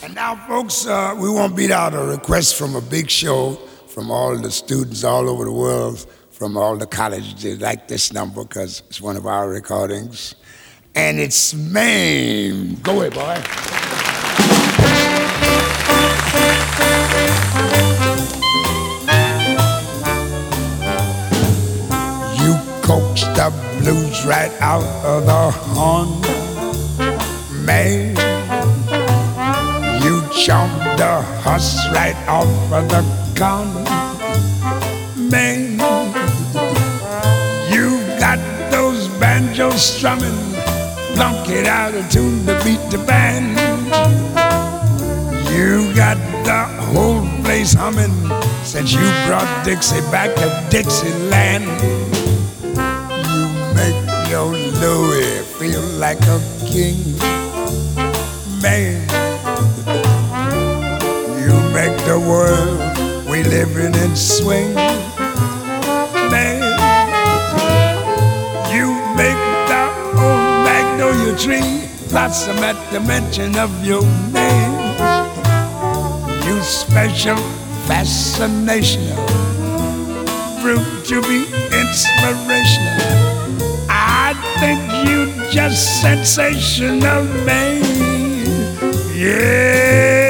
And now, folks, we won't beat out a request from a big show from all the students all over the world, from all the colleges. They like this number because it's one of our recordings. And it's Maine. Go ahead, boy. You coaxed the blues right out of the horn, Maine. You chomped the husk right off of the corn, Maine. You got those banjos strumming, plunk it out of tune to beat the band. You got the whole place humming since you brought Dixie back to Dixieland. You make your Louie feel like a king, man. You make the world we live in swing, man. You make the old magnolia tree blossom at the mention of your name. You special, fascinational, fruit to be inspirational. I think you just sensational, man. Yeah.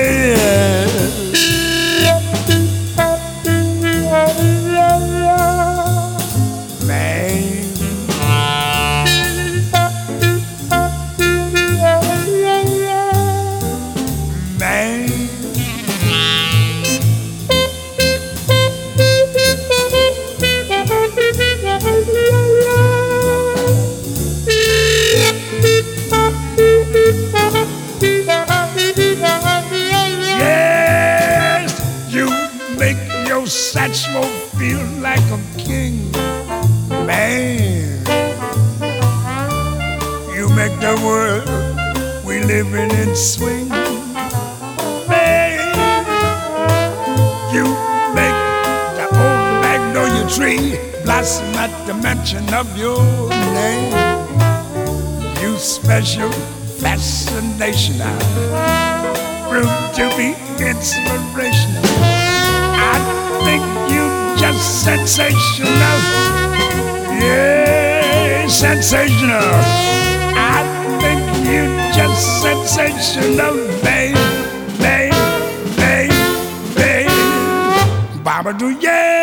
Satchmo feel like a king, man. You make the world we live in swing, man. You make the old magnolia tree blossom at the mention of your name. You special, fascinational, fruit to be inspirational. I think you just sensational, yeah, sensational. I think you just sensational, babe, babe, babe, babe. Baba do yeah.